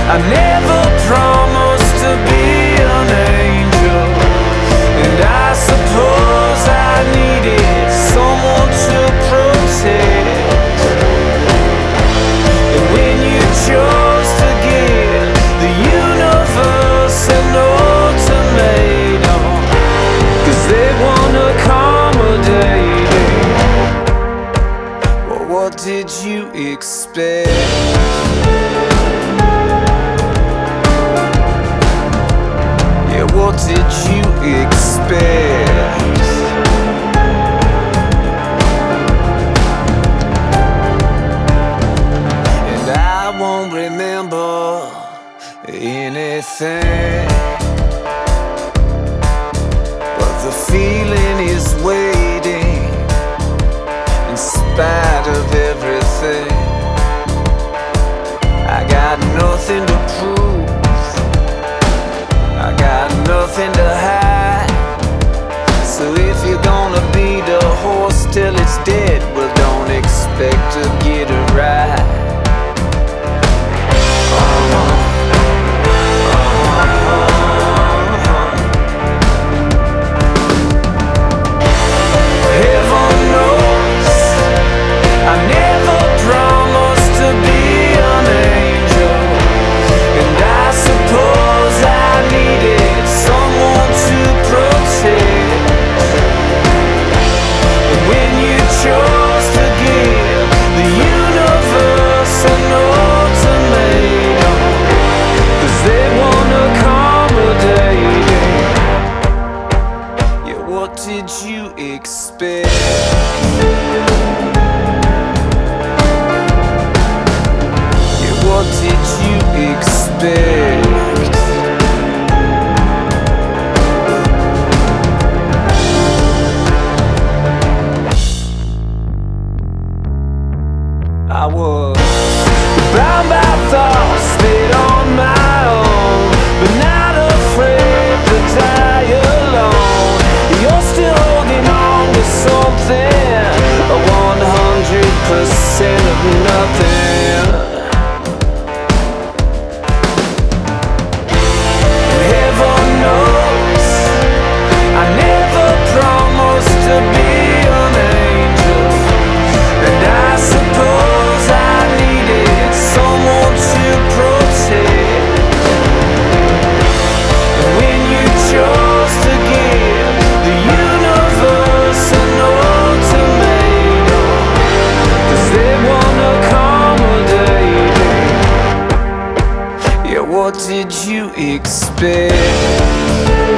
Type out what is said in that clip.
I never promised to be an angel, and I suppose I needed someone to protect. And when you chose to give the universe an ultimatum, 'cause they want accommodating, well, what did you expect? Yeah, what did you expect? And I won't remember anything, but the feeling is waiting in spite of everything. I got nothing to prove, I got nothing to hide. So if you're gonna beat a horse till it's dead, well, don't expect to get it right. Heaven knows I never promised to be an angel, and I suppose I needed someone to protect. And when you chose to give the universe an ultimatum, 'cause they want accommodating, yeah, what did you expect? Yeah, what did you expect? I was bound by thoughts made on my own, but not afraid to die alone. You're still holding on to something, a 100% of nothing. Heaven knows I never promised to be an angel, and I suppose I needed someone to protect. And when you chose to give the universe an ultimatum, 'cause they want accommodating, yeah, what did you expect?